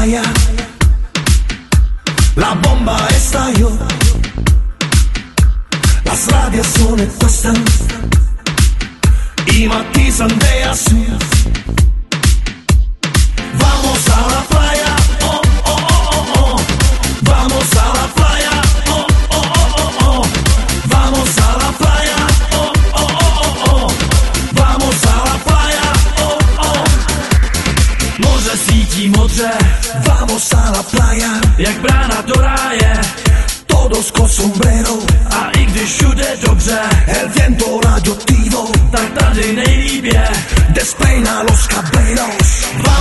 playa, la bomba estalló, las radios son estas y matizan de azul. Vamos a la playa, oh, oh, oh, oh, oh. Vamos a la playa, oh, oh, oh, oh, oh. Vamos a la playa, oh, oh, oh, oh, oh. Vamos a la playa, oh, oh. Moře svítí modře, vamos a la playa, jak brána do ráje, todos con sombrero. A i když všude dobře, el viento radioactivo, tak tady nejlíp je, despeina los cableros.